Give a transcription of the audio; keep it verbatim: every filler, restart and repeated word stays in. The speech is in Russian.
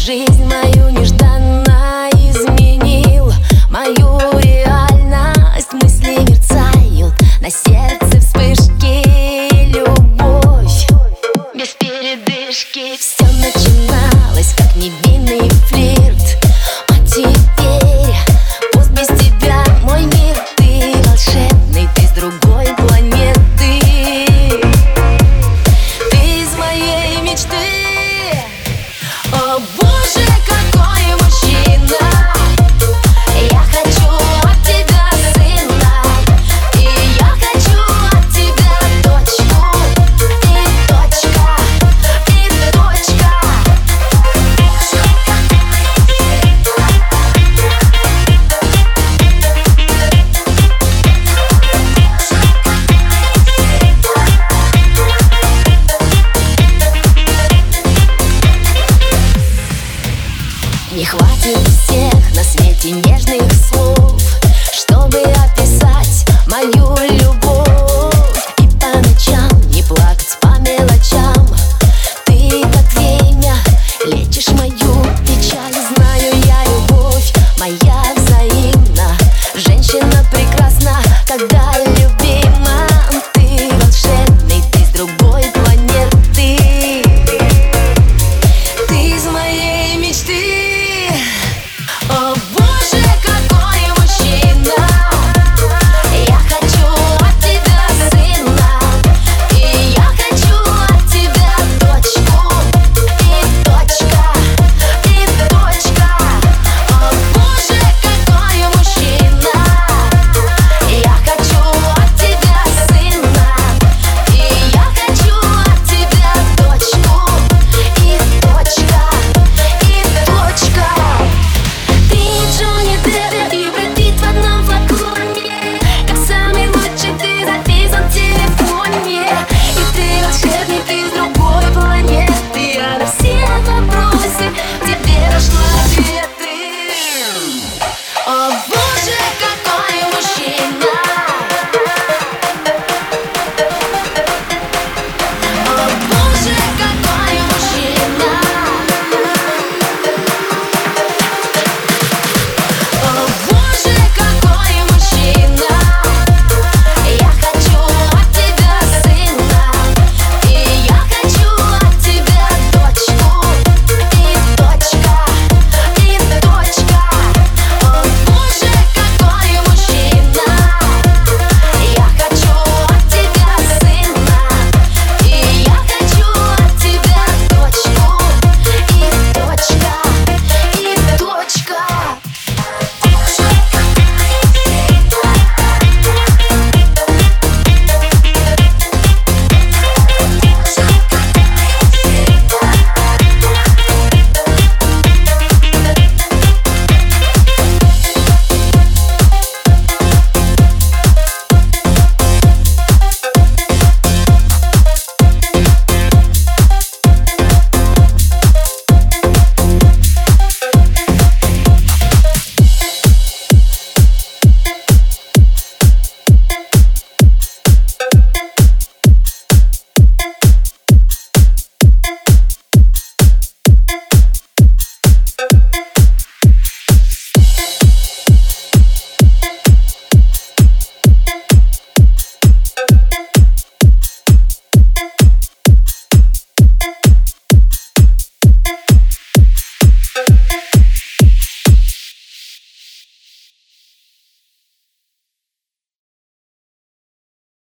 жизнь мою нежданно изменил, мою реальность. Мысли мерцают, на сердце вспышки, любовь без передышки. Все начиналось как невинный флирт, а теперь пусть без тебя мой мир. Ты волшебный, ты с другой планеты, ты из моей мечты. О боже, какой мужчина! Я хочу от тебя сына, и я хочу от тебя дочку, и точка, и точка. Не хватит всех на свете нежных слов, чтобы описать мою любовь.